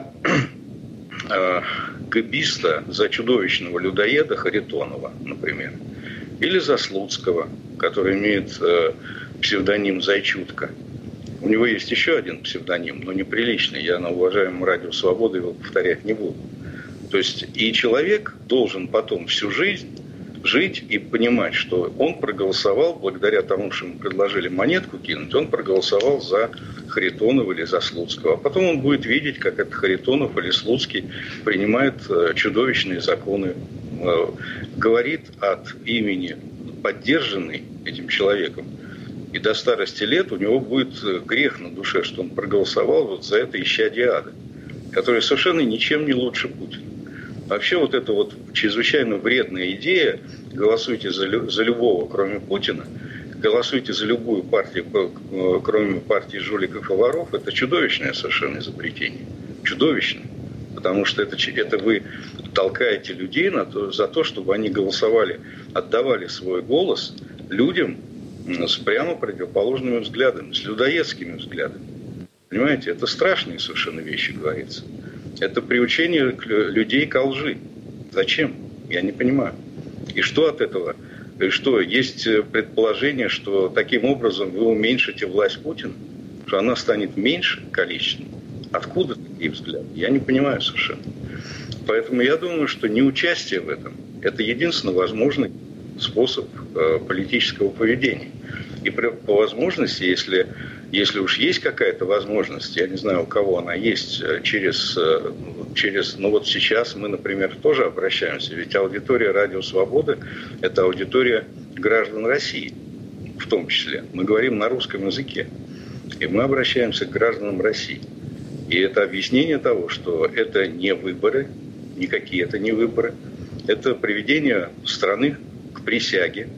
э, гэбиста, за чудовищного людоеда Харитонова, например. Или за Слуцкого, который имеет э, псевдоним Зайчутка. У него есть еще один псевдоним, но неприличный. Я на уважаемом Радио Свобода его повторять не буду. То есть и человек должен потом всю жизнь жить и понимать, что он проголосовал, благодаря тому, что ему предложили монетку кинуть, он проголосовал за Харитонова или за Слуцкого. А потом он будет видеть, как этот Харитонов или Слуцкий принимает чудовищные законы, говорит от имени поддержанный этим человеком. И до старости лет у него будет грех на душе, что он проголосовал вот за это исчадие ада, которое совершенно ничем не лучше Путина. Вообще вот эта вот чрезвычайно вредная идея «голосуйте за, за любого, кроме Путина», «голосуйте за любую партию, кроме партии жуликов и воров» – это чудовищное совершенно изобретение. Чудовищное. Потому что это, это вы толкаете людей на то, за то, чтобы они голосовали, отдавали свой голос людям с прямо противоположными взглядами, с людоедскими взглядами. Понимаете, это страшные совершенно вещи говорится. Это приучение людей к лжи. Зачем? Я не понимаю. И что от этого? И что, есть предположение, что таким образом вы уменьшите власть Путина? Что она станет меньше количественно? Откуда такие взгляды? Я не понимаю совершенно. Поэтому я думаю, что неучастие в этом – это единственно возможный способ э, политического поведения. И при, по возможности, если... Если уж есть какая-то возможность, я не знаю, у кого она есть, через, через... Ну вот сейчас мы, например, тоже обращаемся. Ведь аудитория Радио Свобода – это аудитория граждан России, в том числе. Мы говорим на русском языке. И мы обращаемся к гражданам России. И это объяснение того, что это не выборы, никакие это не выборы. Это приведение страны к присяге.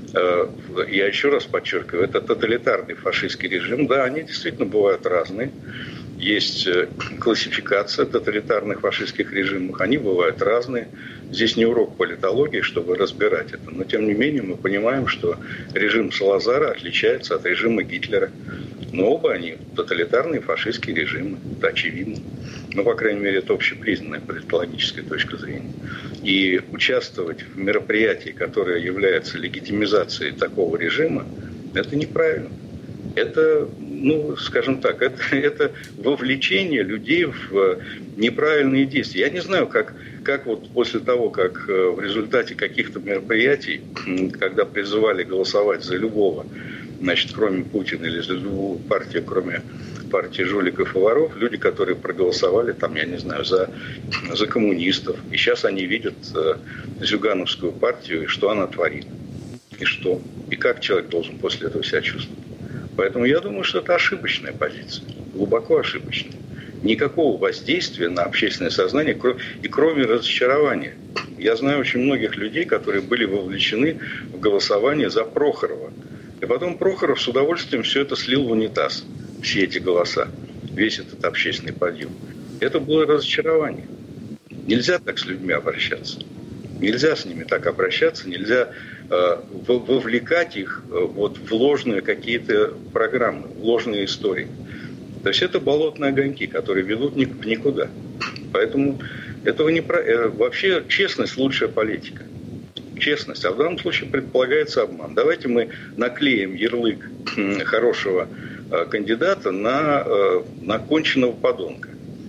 Я еще раз подчеркиваю, это тоталитарный фашистский режим. Да, они действительно бывают разные. Есть классификация тоталитарных фашистских режимов. Они бывают разные. Здесь не урок политологии, чтобы разбирать это. Но, тем не менее, мы понимаем, что режим Салазара отличается от режима Гитлера. Но оба они тоталитарные фашистские режимы. Это очевидно. Ну, по крайней мере, это общепризнанная политологическая точка зрения. И участвовать в мероприятии, которое является легитимизацией такого режима, это неправильно. Это, ну, скажем так, это, это вовлечение людей в неправильные действия. Я не знаю, как, как вот после того, как в результате каких-то мероприятий, когда призывали голосовать за любого, значит, кроме Путина, или за любую партию, кроме партии жуликов и воров, люди, которые проголосовали, там, я не знаю, за, за коммунистов, и сейчас они видят э, Зюгановскую партию, и что она творит, и что, и как человек должен после этого себя чувствовать. Поэтому я думаю, что это ошибочная позиция, глубоко ошибочная. Никакого воздействия на общественное сознание, и кроме разочарования. Я знаю очень многих людей, которые были вовлечены в голосование за Прохорова. И потом Прохоров с удовольствием все это слил в унитаз, все эти голоса, весь этот общественный подъем. Это было разочарование. Нельзя так с людьми обращаться. Нельзя с ними так обращаться, нельзя э, вовлекать их э, вот, в ложные какие-то программы, в ложные истории. То есть это болотные огоньки, которые ведут ни, в никуда. Поэтому этого не про... э, вообще честность лучшая политика. Честность. А в данном случае предполагается обман. Давайте мы наклеим ярлык хорошего э, кандидата на, э, на конченного подонка.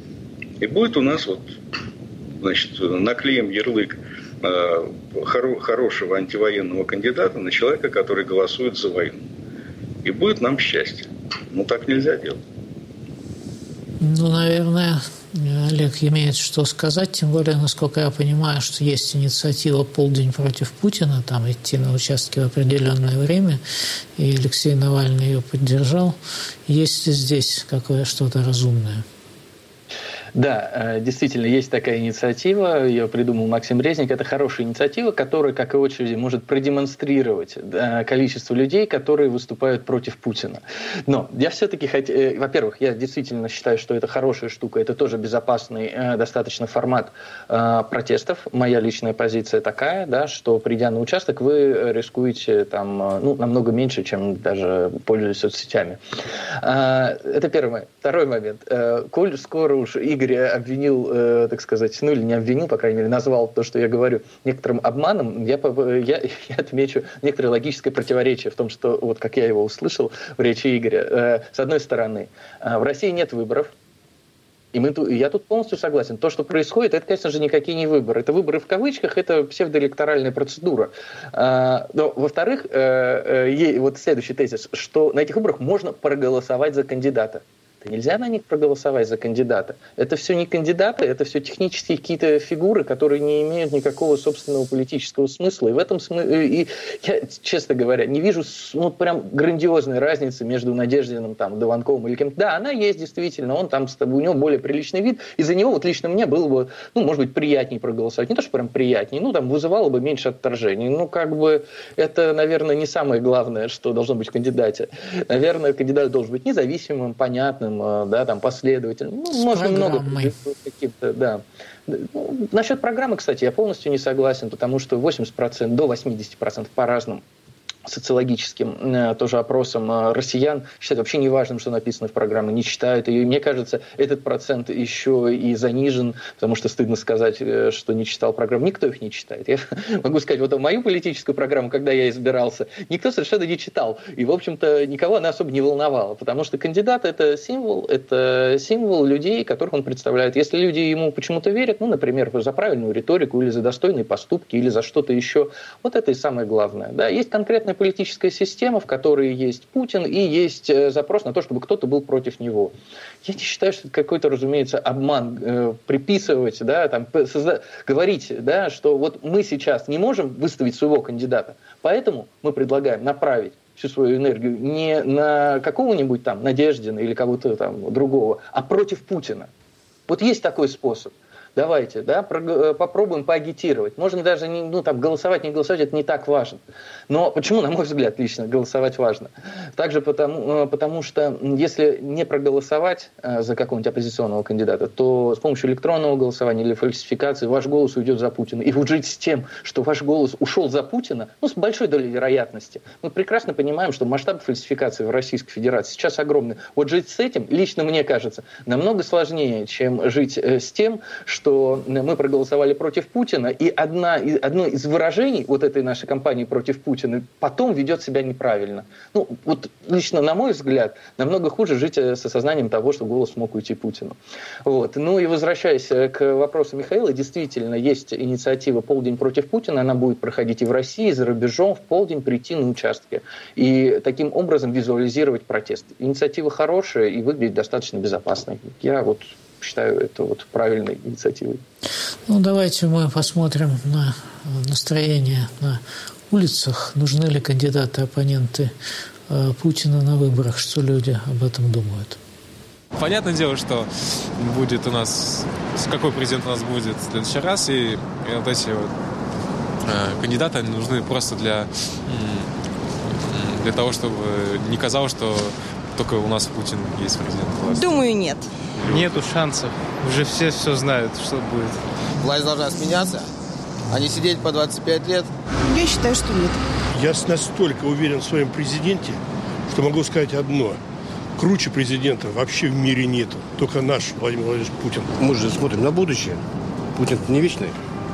И будет у нас вот, значит, наклеим ярлык э, хоро, хорошего антивоенного кандидата на человека, который голосует за войну. И будет нам счастье. Ну, так нельзя делать. Ну, наверное, Олег имеет что сказать, тем более, насколько я понимаю, что есть инициатива «Полдень против Путина», там идти на участки в определенное время, и Алексей Навальный ее поддержал. Есть ли здесь какое что-то разумное? Да, действительно, есть такая инициатива, ее придумал Максим Резник. Это хорошая инициатива, которая, как и очереди, может продемонстрировать количество людей, которые выступают против Путина. Но я все-таки, хот... во-первых, я действительно считаю, что это хорошая штука, это тоже безопасный достаточно формат протестов. Моя личная позиция такая, да, что, придя на участок, вы рискуете там, ну, намного меньше, чем даже пользуясь соцсетями. Это первый. Второй момент. Коль скоро уж Игорь обвинил, э, так сказать, ну или не обвинил, по крайней мере, назвал то, что я говорю, некоторым обманом, я, я, я отмечу некоторое логическое противоречие в том, что, вот как я его услышал в речи Игоря. Э, с одной стороны, э, в России нет выборов, и мы, я тут полностью согласен. То, что происходит, это, конечно же, никакие не выборы. Это выборы в кавычках, это псевдоэлекторальная процедура. А, но, во-вторых, э, э, вот следующий тезис, что на этих выборах можно проголосовать за кандидата. Нельзя на них проголосовать за кандидата. Это все не кандидаты, это все технические какие-то фигуры, которые не имеют никакого собственного политического смысла. И в этом смысле, и я, честно говоря, не вижу ну, прям грандиозной разницы между Надеждиным, там, Дованковым или кем-то. Да, она есть действительно, он там, у него более приличный вид, и за него вот лично мне было бы, ну, может быть, приятнее проголосовать. Не то, что прям приятнее, ну, там, вызывало бы меньше отторжений. Ну, как бы, это, наверное, не самое главное, что должно быть в кандидате. Наверное, кандидат должен быть независимым, понятным, да, там, последовательным. Ну, можно много каких-то, да. Ну, насчет программы, кстати, я полностью не согласен, потому что восемьдесят процентов до восемьдесят процентов по-разному социологическим э, тоже опросам э, россиян считают вообще неважным, что написано в программе, не читают ее. И мне кажется, этот процент еще и занижен, потому что стыдно сказать, э, что не читал программу. Никто их не читает. Я могу сказать, вот мою политическую программу, когда я избирался, никто совершенно не читал. И, в общем-то, никого она особо не волновала, потому что кандидат – это символ, это символ людей, которых он представляет. Если люди ему почему-то верят, ну, например, за правильную риторику или за достойные поступки, или за что-то еще, вот это и самое главное. Да? Есть конкретная политическая система, в которой есть Путин и есть запрос на то, чтобы кто-то был против него. Я не считаю, что это какой-то, разумеется, обман э, приписывать, да, там, созда- говорить, да, что вот мы сейчас не можем выставить своего кандидата, поэтому мы предлагаем направить всю свою энергию не на какого-нибудь там Надеждина или кого-то там другого, а против Путина. Вот есть такой способ. Давайте, да, попробуем поагитировать. Можно даже не, ну, там, голосовать, не голосовать, это не так важно. Но почему, на мой взгляд, лично голосовать важно? Также потому, потому что если не проголосовать за какого-нибудь оппозиционного кандидата, то с помощью электронного голосования или фальсификации ваш голос уйдет за Путина. И вот жить с тем, что ваш голос ушел за Путина, ну, с большой долей вероятности. Мы прекрасно понимаем, что масштаб фальсификации в Российской Федерации сейчас огромный. Вот жить с этим, лично мне кажется, намного сложнее, чем жить с тем, что что мы проголосовали против Путина, и одна, одно из выражений вот этой нашей кампании против Путина потом ведет себя неправильно. Ну, вот лично, на мой взгляд, намного хуже жить с осознанием того, что голос мог уйти Путину. Вот. Ну и возвращаясь к вопросу Михаила, действительно, есть инициатива «Полдень против Путина», она будет проходить и в России, и за рубежом, в полдень прийти на участки и таким образом визуализировать протест. Инициатива хорошая и выглядит достаточно безопасной. Я вот считаю это вот правильной инициативой. Ну, давайте мы посмотрим на настроение на улицах. Нужны ли кандидаты-оппоненты Путина на выборах? Что люди об этом думают? Понятное дело, что будет у нас, какой президент у нас будет в следующий раз, и, и вот эти вот э, кандидаты нужны просто для, для того, чтобы не казалось, что только у нас Путин есть президент власти. Думаю, нет. Нету шансов. Уже все все знают, что будет. Власть должна сменяться, а не сидеть по двадцать пять лет. Я считаю, что нет. Я настолько уверен в своем президенте, что могу сказать одно. Круче президента вообще в мире нету. Только наш Владимир Владимирович Путин. Мы же смотрим на будущее. Путин не вечный.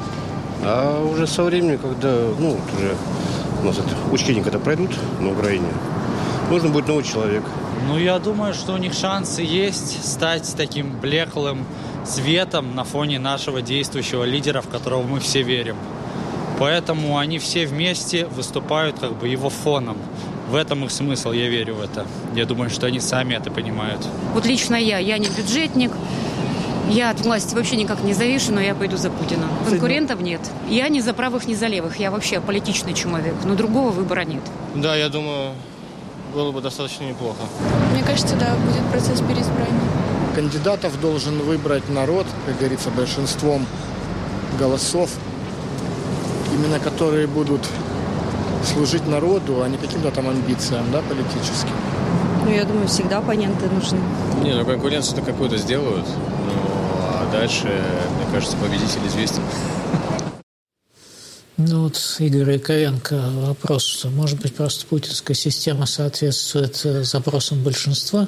А уже со временем, когда ну, уже у нас это, учения когда пройдут на Украине, нужно будет новый человек. Ну, я думаю, что у них шансы есть стать таким блеклым светом на фоне нашего действующего лидера, в которого мы все верим. Поэтому они все вместе выступают как бы его фоном. В этом их смысл, я верю в это. Я думаю, что они сами это понимают. Вот лично я, я не бюджетник, я от власти вообще никак не завишу, но я пойду за Путина. Конкурентов нет. Я не за правых, не за левых, я вообще политичный человек, но другого выбора нет. Да, я думаю, было бы достаточно неплохо. Мне кажется, да, будет процесс переизбрания. Кандидатов должен выбрать народ, как говорится, большинством голосов, именно которые будут служить народу, а не каким-то там амбициям, да, политическим. Ну, я думаю, всегда оппоненты нужны. Не, ну конкуренцию-то какую-то сделают, ну, а дальше, мне кажется, победитель известен. Ну вот, Игорь Яковенко, вопрос, что, может быть, просто путинская система соответствует запросам большинства?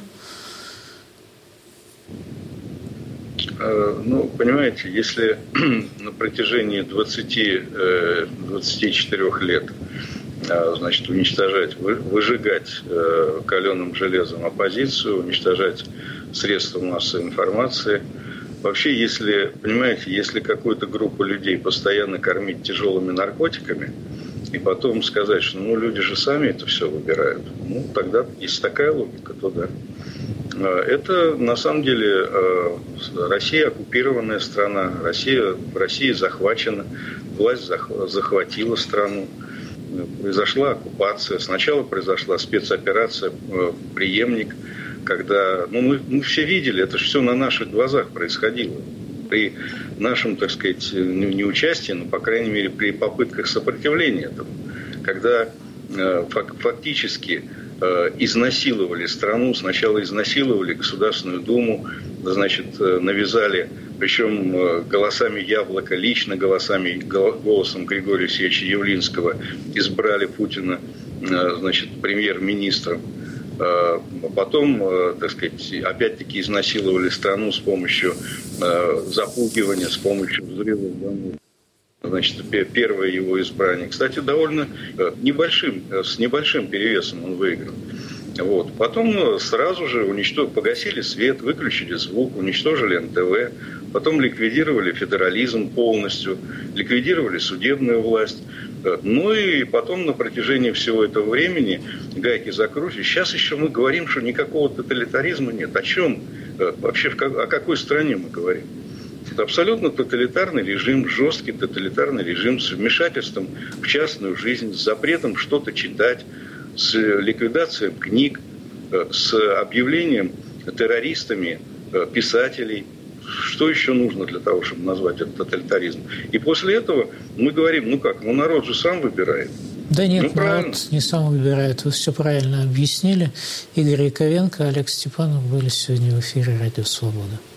Ну, понимаете, если на протяжении двадцати, двадцати четырёх лет, значит, уничтожать, выжигать каленым железом оппозицию, уничтожать средства массовой информации, вообще, если, понимаете, если какую-то группу людей постоянно кормить тяжелыми наркотиками, и потом сказать, что ну, люди же сами это все выбирают, ну, тогда, если такая логика, то да. Это, на самом деле, Россия оккупированная страна, Россия, в России захвачена, власть захватила страну, произошла оккупация, сначала произошла спецоперация «Преемник», когда, ну, мы, мы все видели, это же все на наших глазах происходило. При нашем, так сказать, не участии, но, по крайней мере, при попытках сопротивления этому, когда э, фактически э, изнасиловали страну, сначала изнасиловали Государственную Думу, значит, э, навязали, причем э, голосами Яблока, лично голосами, голосом Григория Алексеевича Явлинского избрали Путина, э, значит, премьер-министром. Потом, так сказать, опять-таки изнасиловали страну с помощью запугивания, с помощью взрывов домов. Значит, первое его избрание. Кстати, довольно небольшим, с небольшим перевесом он выиграл. Вот. Потом сразу же уничтожили, погасили свет, выключили звук, уничтожили эн тэ вэ, потом ликвидировали федерализм полностью, ликвидировали судебную власть. Ну и потом на протяжении всего этого времени гайки закрутили. Сейчас еще мы говорим, что никакого тоталитаризма нет. О чем? Вообще о какой стране мы говорим? Это абсолютно тоталитарный режим, жесткий тоталитарный режим с вмешательством в частную жизнь, с запретом что-то читать, с ликвидацией книг, с объявлением террористами писателей. Что еще нужно для того, чтобы назвать это тоталитаризм? И после этого мы говорим, ну как, ну народ же сам выбирает. Да нет, ну, народ не сам выбирает. Вы все правильно объяснили. Игорь Яковенко, Олег Степанов были сегодня в эфире «Радио Свобода».